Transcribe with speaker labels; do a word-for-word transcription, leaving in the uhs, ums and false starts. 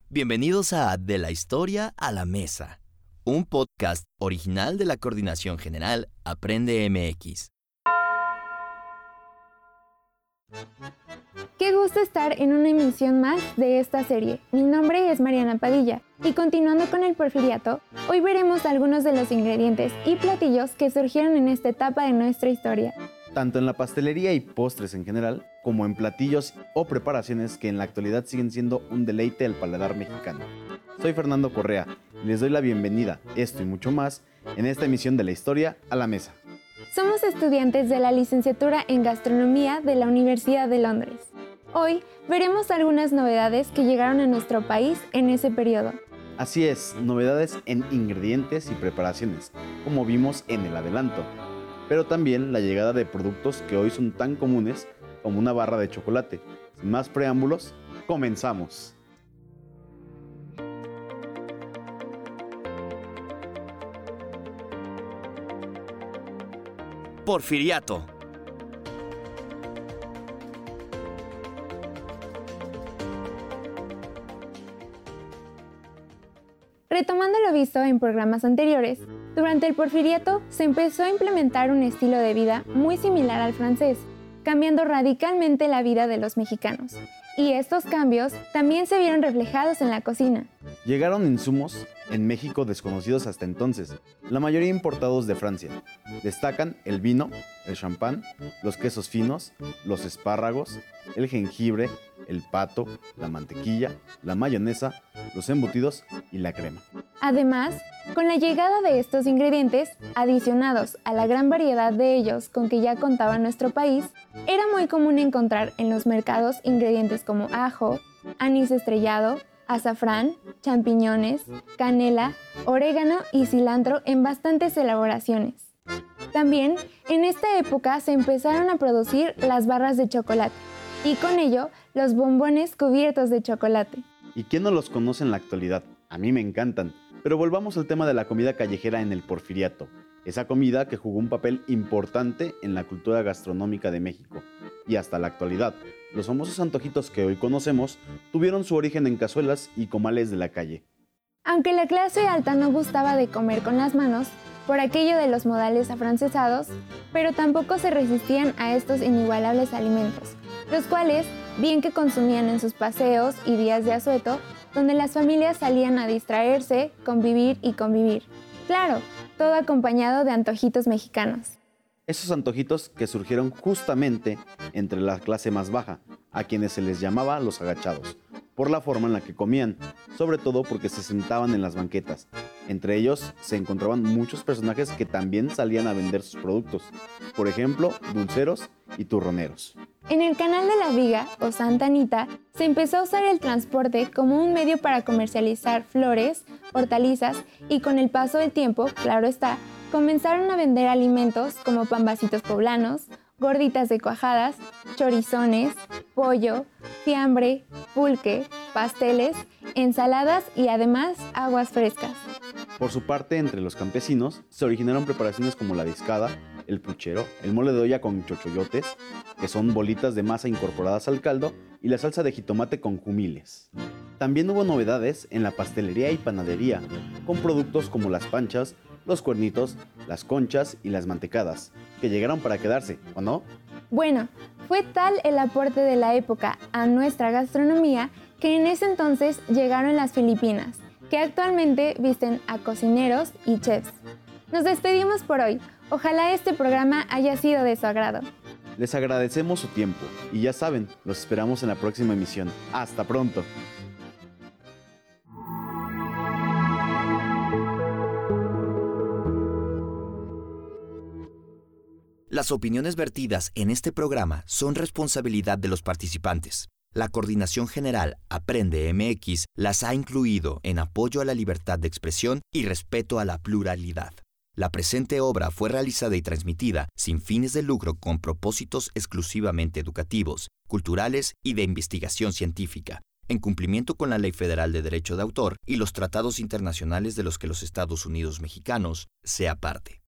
Speaker 1: Bienvenidos a De la Historia a la Mesa, un podcast original de la Coordinación General Aprende M X.
Speaker 2: Qué gusto estar en una emisión más de esta serie. Mi nombre es Mariana Padilla y continuando con el Porfiriato, hoy veremos algunos de los ingredientes y platillos que surgieron en esta etapa de nuestra historia.
Speaker 3: Tanto en la pastelería y postres en general, como en platillos o preparaciones que en la actualidad siguen siendo un deleite al paladar mexicano. Soy Fernando Correa y les doy la bienvenida, esto y mucho más, en esta emisión de La Historia a la Mesa.
Speaker 2: Somos estudiantes de la licenciatura en Gastronomía de la Universidad de Londres. Hoy veremos algunas novedades que llegaron a nuestro país en ese periodo.
Speaker 3: Así es, novedades en ingredientes y preparaciones, como vimos en el adelanto, pero también la llegada de productos que hoy son tan comunes como una barra de chocolate. Sin más preámbulos, comenzamos.
Speaker 1: Porfiriato.
Speaker 2: Retomando lo visto en programas anteriores, durante el Porfiriato se empezó a implementar un estilo de vida muy similar al francés, cambiando radicalmente la vida de los mexicanos. Y estos cambios también se vieron reflejados en la cocina.
Speaker 3: Llegaron insumos en México desconocidos hasta entonces, la mayoría importados de Francia. Destacan el vino, el champán, los quesos finos, los espárragos, el jengibre, el pato, la mantequilla, la mayonesa, los embutidos y la crema.
Speaker 2: Además, con la llegada de estos ingredientes, adicionados a la gran variedad de ellos con que ya contaba nuestro país, era muy común encontrar en los mercados ingredientes como ajo, anís estrellado, azafrán, champiñones, canela, orégano y cilantro en bastantes elaboraciones. También, en esta época se empezaron a producir las barras de chocolate y con ello los bombones cubiertos de chocolate.
Speaker 3: ¿Y quién no los conoce en la actualidad? A mí me encantan. Pero volvamos al tema de la comida callejera en el Porfiriato, esa comida que jugó un papel importante en la cultura gastronómica de México. Y hasta la actualidad, los famosos antojitos que hoy conocemos tuvieron su origen en cazuelas y comales de la calle.
Speaker 2: Aunque la clase alta no gustaba de comer con las manos, por aquello de los modales afrancesados, pero tampoco se resistían a estos inigualables alimentos, los cuales, bien que consumían en sus paseos y días de asueto, donde las familias salían a distraerse, convivir y convivir. Claro, todo acompañado de antojitos mexicanos.
Speaker 3: Esos antojitos que surgieron justamente entre la clase más baja, a quienes se les llamaba los agachados, por la forma en la que comían, sobre todo porque se sentaban en las banquetas. Entre ellos se encontraban muchos personajes que también salían a vender sus productos, por ejemplo, dulceros y turroneros.
Speaker 2: En el Canal de la Viga, o Santa Anita, se empezó a usar el transporte como un medio para comercializar flores, hortalizas y con el paso del tiempo, claro está, comenzaron a vender alimentos como pambacitos poblanos, gorditas de cuajadas, chorizones, pollo, fiambre, pulque, pasteles, ensaladas y además aguas frescas.
Speaker 3: Por su parte, entre los campesinos se originaron preparaciones como la discada, el puchero, el mole de olla con chochoyotes, que son bolitas de masa incorporadas al caldo, y la salsa de jitomate con jumiles. También hubo novedades en la pastelería y panadería, con productos como las panchas, los cuernitos, las conchas y las mantecadas, que llegaron para quedarse, ¿o no?
Speaker 2: Bueno, fue tal el aporte de la época a nuestra gastronomía que en ese entonces llegaron las Filipinas, que actualmente visten a cocineros y chefs. Nos despedimos por hoy. Ojalá este programa haya sido de su agrado.
Speaker 3: Les agradecemos su tiempo y ya saben, los esperamos en la próxima emisión. ¡Hasta pronto!
Speaker 1: Las opiniones vertidas en este programa son responsabilidad de los participantes. La Coordinación General Aprende M X las ha incluido en apoyo a la libertad de expresión y respeto a la pluralidad. La presente obra fue realizada y transmitida sin fines de lucro con propósitos exclusivamente educativos, culturales y de investigación científica, en cumplimiento con la Ley Federal de Derecho de Autor y los tratados internacionales de los que los Estados Unidos mexicanos sea parte.